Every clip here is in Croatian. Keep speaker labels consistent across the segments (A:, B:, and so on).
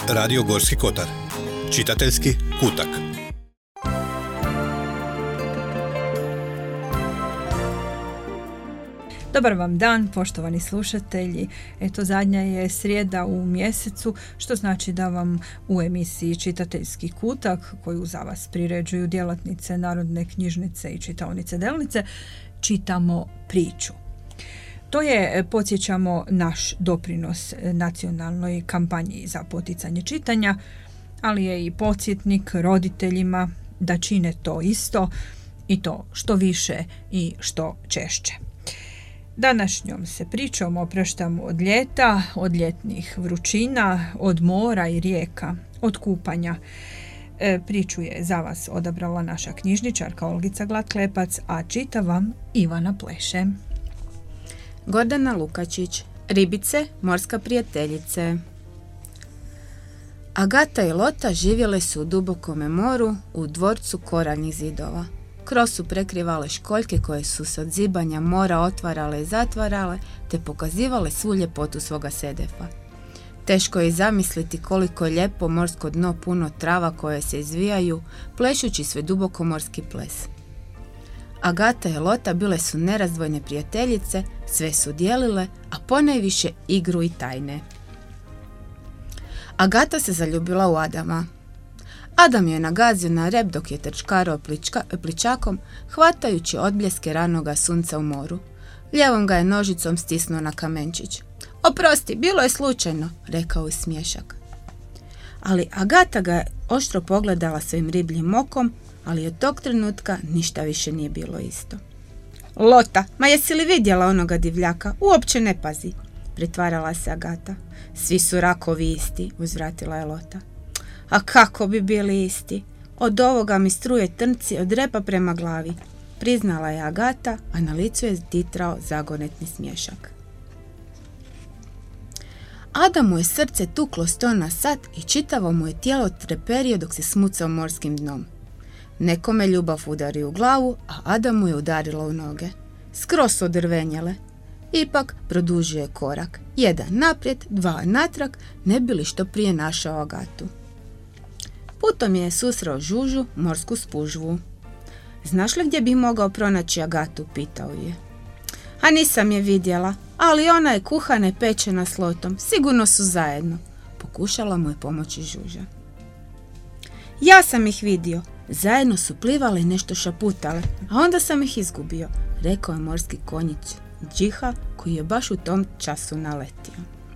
A: Radio Gorski kotar. Čitateljski kutak.
B: Dobar vam dan, poštovani slušatelji. Eto, zadnja je srijeda u mjesecu, što znači da vam u emisiji Čitateljski kutak, koju za vas priređuju djelatnice Narodne knjižnice i čitaonice Delnice, čitamo priču. To je, podsjećamo, naš doprinos nacionalnoj kampanji za poticanje čitanja, ali je i podsjetnik roditeljima da čine to isto i to što više i što češće. Današnjom se pričom opraštamo od ljeta, od ljetnih vrućina, od mora i rijeka, od kupanja. Priču je za vas odabrala naša knjižničarka Olgica Glat-Klepac, a čita vam Ivana Pleše.
C: Gordana Lukačić, Ribice, morska prijateljice. Agata i Lota živjele su u dubokome moru u dvorcu koraljnih zidova. Kroz su prekrivale školjke koje su se od zibanja mora otvarale i zatvarale, te pokazivale svu ljepotu svoga sedefa. Teško je i zamisliti koliko je lijepo morsko dno puno trava koje se izvijaju, plešući sve dubokomorski ples. Agata i Lota bile su nerazdvojne prijateljice, sve su dijelile, a ponajviše igru i tajne. Agata se zaljubila u Adama. Adam je nagazio na rep dok je trčkarao pličakom, hvatajući odbljeske ranoga sunca u moru. Lijevom ga je nožicom stisnuo na kamenčić. "Oprosti, bilo je slučajno," rekao je smiješak. Ali Agata ga je oštro pogledala svojim ribljim okom, ali od tog trenutka ništa više nije bilo isto. "Lota, ma jesi li vidjela onoga divljaka? Uopće ne pazi," pritvarala se Agata. "Svi su rakovi isti," uzvratila je Lota. "A kako bi bili isti? Od ovoga mi struje trnci od repa prema glavi," priznala je Agata, a na licu je titrao zagonetni smiješak. Adamu je srce tuklo 100 na sat i čitavo mu je tijelo treperio dok se smucao morskim dnom. Nekome ljubav udari u glavu, a Adamu je udarilo u noge. Skroz su odrvenjele. Ipak produžio je korak. 1 naprijed, 2 natrag, ne bi li što prije našao Agatu. Putom je susreo Žužu, morsku spužvu. "Znaš li gdje bih mogao pronaći Agatu?" pitao je. "A nisam je vidjela, ali ona je kuhana i pečena s Lotom, sigurno su zajedno," pokušala mu je pomoći Žuža. "Ja sam ih vidio, zajedno su plivale i nešto šaputale, a onda sam ih izgubio," rekao je morski konjić Džiha, koji je baš u tom času naletio.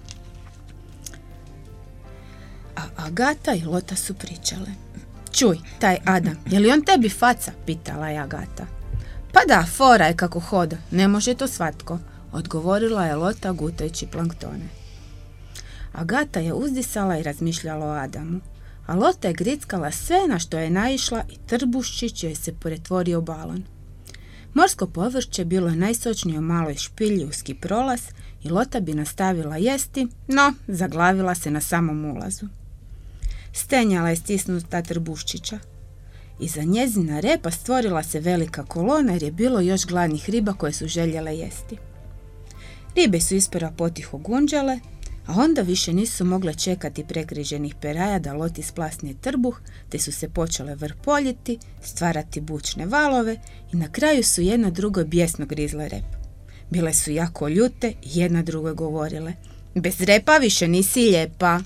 C: A Agata i Lota su pričale. "Čuj, taj Adam, je li on tebi faca?" pitala je Agata. "Pa da, fora je kako hoda, ne može to svatko," odgovorila je Lota gutajući planktone. Agata je uzdisala i razmišljala o Adamu, a Lota je grickala sve na što je naišla i trbuščić joj se pretvorio u balon. Morsko povrće bilo je najsočnije u maloj špilji uski prolaz i Lota bi nastavila jesti, no zaglavila se na samom ulazu. Stenjala je stisnuta trbuščića. Iza njezina repa stvorila se velika kolona jer je bilo još gladnih riba koje su željele jesti. Ribe su isprva potiho gunđale, a onda više nisu mogle čekati prekriženih peraja da Loti splasne trbuh, te su se počele vrpoljiti, stvarati bučne valove i na kraju su jedna drugoj bijesno grizle rep. Bile su jako ljute i jedna drugoj govorile: "Bez repa više nisi lijepa."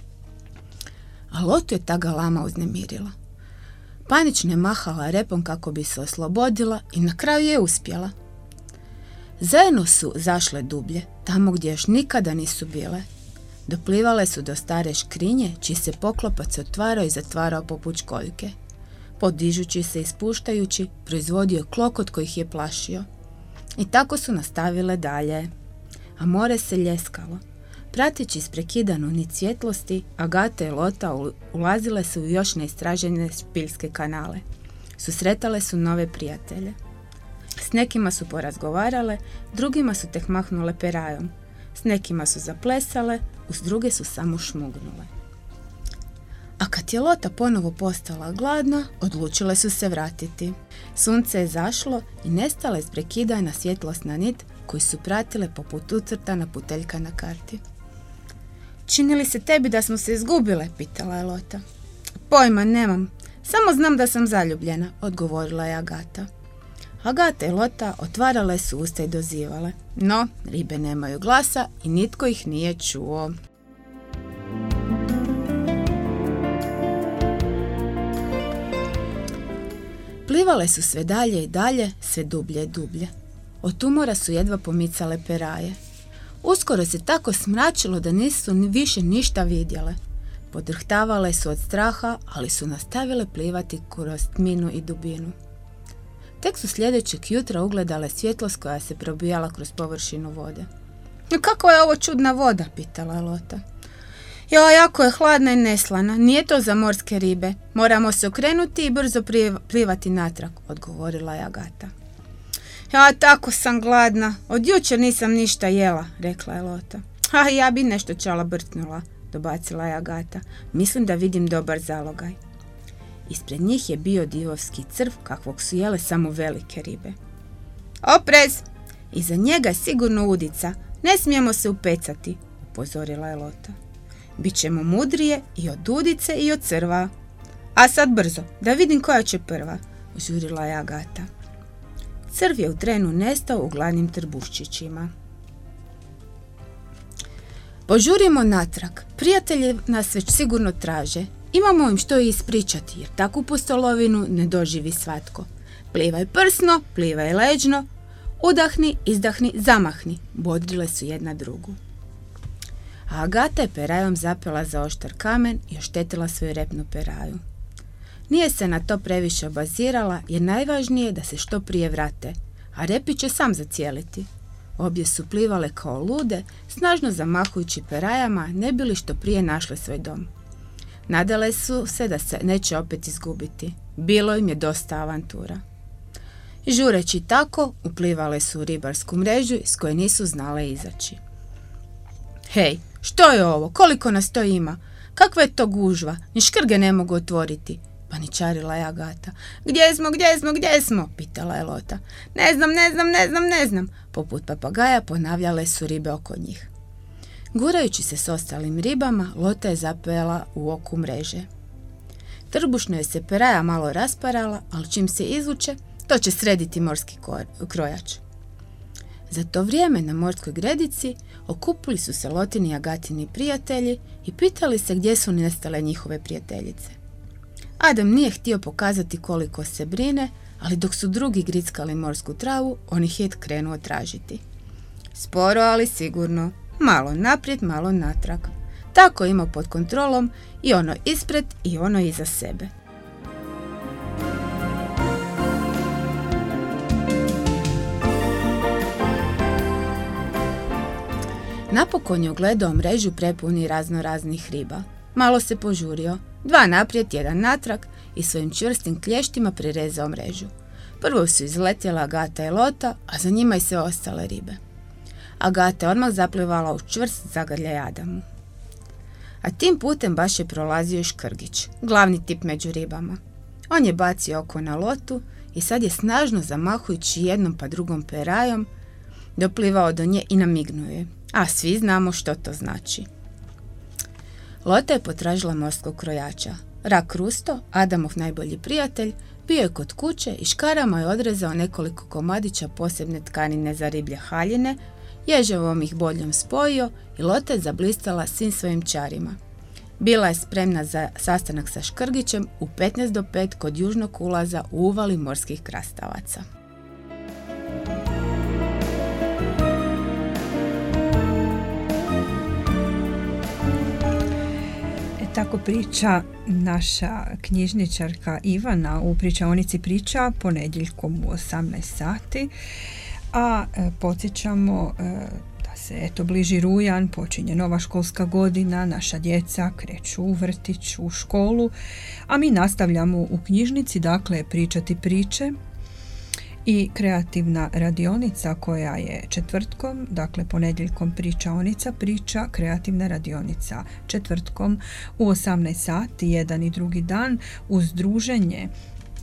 C: A Lotu je ta galama uznemirila. Panično je mahala repom kako bi se oslobodila i na kraju je uspjela. Zajedno su zašle dublje, tamo gdje još nikada nisu bile. Doplivale su do stare škrinje, čiji se poklopac otvarao i zatvarao poput školjke. Podižući se i spuštajući, proizvodio klokot koji ih je plašio. I tako su nastavile dalje. A more se ljeskalo. Prateći isprekidanu nit svjetlosti, Agata i Lota ulazile su u još neistražene špiljske kanale. Susretale su nove prijatelje. S nekima su porazgovarale, drugima su tek mahnule perajom. S nekima su zaplesale, uz druge su samo šmugnule. A kad je Lota ponovo postala gladna, odlučile su se vratiti. Sunce je zašlo i nestala isprekidana svjetlosna nit koju su pratile poput ucrtana puteljka na karti. Čini li se tebi da smo se izgubile, pitala je Lota. Pojma nemam, samo znam da sam zaljubljena, odgovorila je Agata. Agata i Lota otvarale su usta i dozivale, no ribe nemaju glasa i nitko ih nije čuo. Plivale su sve dalje i dalje, sve dublje i dublje. Od umora su jedva pomicale peraje. Uskoro se tako smračilo da nisu više ništa vidjele. Podrhtavale su od straha, ali su nastavile plivati kroz tminu i dubinu. Tek su sljedećeg jutra ugledale svjetlost koja se probijala kroz površinu vode. Kako je ovo čudna voda, pitala je Lota. Jako je hladna i neslana, nije to za morske ribe. Moramo se okrenuti i brzo plivati natrag, odgovorila je Agata. Tako sam gladna, od jučer nisam ništa jela, rekla je Lota. Ja bi nešto čala brtnula, dobacila je Agata. Mislim da vidim dobar zalogaj. Ispred njih je bio divovski crv kakvog su jele samo velike ribe. Oprez! Iza njega je sigurno udica, ne smijemo se upecati, upozorila je Lota. Bićemo mudrije i od udice i od crva. A sad brzo, da vidim koja će prva, žurila je Agata. Crv je u trenu nestao u gladnim trbuščićima. Požurimo natrag, prijatelji nas već sigurno traže. Imamo im što ispričati, jer takvu pustolovinu ne doživi svatko. Plivaj prsno, plivaj leđno, udahni, izdahni, zamahni, bodrile su jedna drugu. A Agata je perajom zapela za oštar kamen i oštetila svoju repnu peraju. Nije se na to previše obazirala, jer najvažnije je da se što prije vrate, a repić će sam zacijeliti. Obje su plivale kao lude, snažno zamahujući perajama, ne bili što prije našle svoj dom. Nadale su se da se neće opet izgubiti. Bilo im je dosta avantura. Žureći tako, uplivale su u ribarsku mrežu iz koje nisu znale izaći. Hej, što je ovo? Koliko nas to ima? Kakva je to gužva? Ni škrge ne mogu otvoriti, paničarila je Agata. Gdje smo? Pitala je Lota. Ne znam. Poput papagaja ponavljale su ribe oko njih. Gurajući se s ostalim ribama, Lota je zapela u oku mreže. Trbušno je se peraja malo rasparala, ali čim se izvuče, to će srediti morski krojač. Za to vrijeme na morskoj gredici okupili su se Lotini i Agatini prijatelji i pitali se gdje su nestale njihove prijateljice. Adam nije htio pokazati koliko se brine, ali dok su drugi grickali morsku travu, on ih je krenuo tražiti. Sporo, ali sigurno, malo naprijed, malo natrag. Tako ima pod kontrolom i ono ispred i ono iza sebe. Napokon je ugledao mrežu prepuni raznoraznih riba. Malo se požurio, 2 naprijed, 1 natrag i svojim čvrstim klještima prirezao mrežu. Prvo su izletjela Agata i Lota, a za njima i sve ostale ribe. Agata je odmah zaplivala u čvrst zagrljaj Adamu. A tim putem baš je prolazio i škrgić, glavni tip među ribama. On je bacio oko na Lotu i sad je snažno zamahujući jednom pa drugom perajom doplivao do nje i namignuo je. A svi znamo što to znači. Lota je potražila morskog krojača. Rak Rusto, Adamov najbolji prijatelj, bio je kod kuće i škarama je odrezao nekoliko komadića posebne tkanine za riblje haljine, ježevom ih boljom spojio i Lota je zablistala svim svojim čarima. Bila je spremna za sastanak sa škrgićem u 15 do 5 kod južnog ulaza u uvali morskih krastavaca.
B: Tako priča naša knjižničarka Ivana u pričaonici priča ponedjeljkom u 18 sati. A podsjećamo da se bliži rujan, počinje nova školska godina, naša djeca kreću u vrtić, u školu, a mi nastavljamo u knjižnici, dakle, pričati priče i kreativna radionica koja je četvrtkom, dakle ponedjeljkom pričaonica priča, kreativna radionica četvrtkom u 18 sati, jedan i drugi dan, uz druženje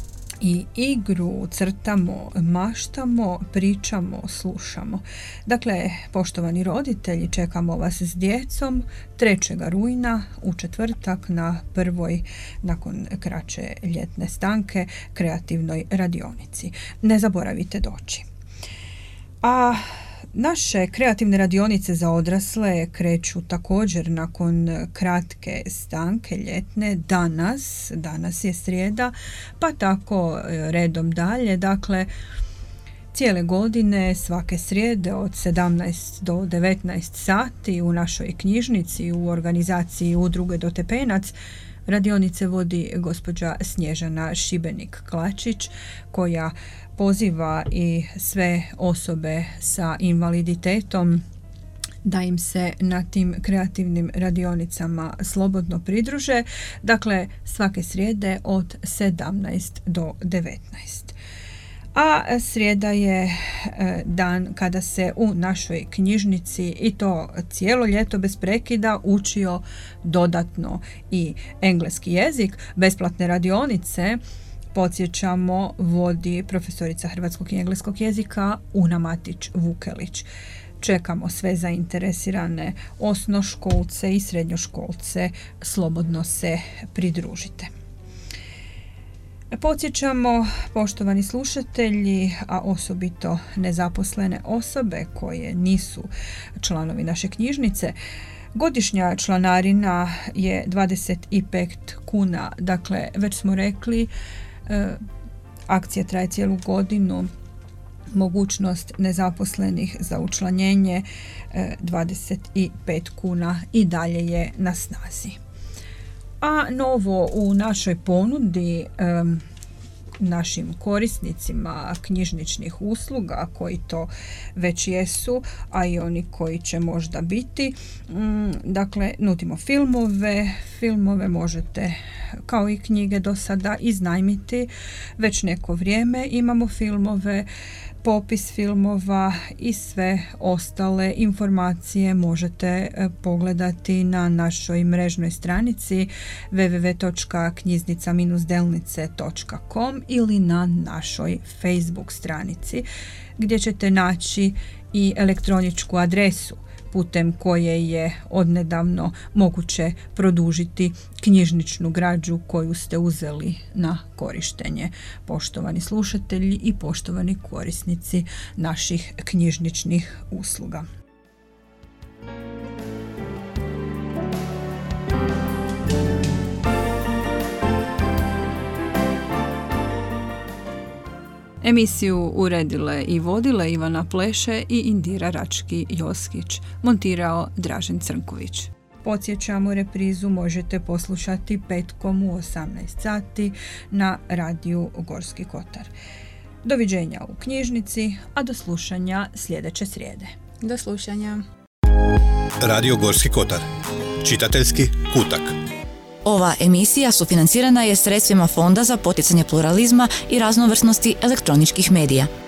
B: i igru, crtamo, maštamo, pričamo, slušamo. Dakle, poštovani roditelji, čekamo vas s djecom 3. rujna u četvrtak na prvoj, nakon kraće ljetne stanke, kreativnoj radionici. Ne zaboravite doći. A naše kreativne radionice za odrasle kreću također nakon kratke stanke ljetne danas je srijeda, pa tako redom dalje. Dakle, cijele godine, svake srijede od 17 do 19 sati u našoj knjižnici u organizaciji Udruge Dotepenac radionice vodi gospođa Snježana Šibenik-Klačić, koja poziva i sve osobe sa invaliditetom da im se na tim kreativnim radionicama slobodno pridruže. Dakle, svake srijede od 17 do 19. A srijeda je dan kada se u našoj knjižnici, i to cijelo ljeto bez prekida, učio dodatno i engleski jezik. Besplatne radionice, podsjećamo, vodi profesorica hrvatskog i engleskog jezika Una Matić-Vukelić. Čekamo sve zainteresirane osnoškolce i srednjoškolce, slobodno se pridružite. Podsjećamo, poštovani slušatelji, a osobito nezaposlene osobe koje nisu članovi naše knjižnice, godišnja članarina je 25 kuna. Dakle, već smo rekli, akcija traje cijelu godinu. Mogućnost nezaposlenih za učlanjenje 25 kuna i dalje je na snazi. A novo u našoj ponudi našim korisnicima knjižničnih usluga, koji to već jesu, a i oni koji će možda biti, dakle, nudimo filmove možete, kao i knjige do sada, iznajmiti. Već neko vrijeme imamo filmove, popis filmova i sve ostale informacije možete pogledati na našoj mrežnoj stranici www.knjiznica-delnice.com ili na našoj Facebook stranici, gdje ćete naći i elektroničku adresu putem koje je odnedavno moguće produžiti knjižničnu građu koju ste uzeli na korištenje, poštovani slušatelji i poštovani korisnici naših knjižničnih usluga. Emisiju uredile i vodile Ivana Pleše i Indira Rački-Joskić, montirao Dražen Crnković. Podsjećamo, reprizu možete poslušati petkom u 18 sati na radiju Gorski Kotar. Doviđenja u knjižnici, a do slušanja sljedeće srijede.
C: Do slušanja.
A: Radio Gorski Kotar. Čitateljski kutak.
D: Ova emisija sufinancirana je sredstvima Fonda za poticanje pluralizma i raznovrsnosti elektroničkih medija.